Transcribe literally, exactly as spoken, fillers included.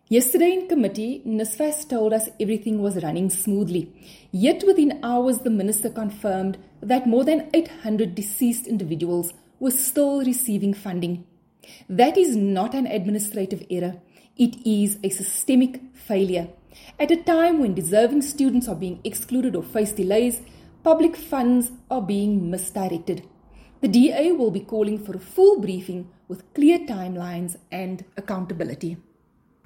Yesterday in committee, NSFAS told us everything was running smoothly. Yet within hours, the minister confirmed that more than eight hundred deceased individuals were still receiving funding. That is not an administrative error. It is a systemic failure. At a time when deserving students are being excluded or face delays, public funds are being misdirected. The D A will be calling for a full briefing with clear timelines and accountability.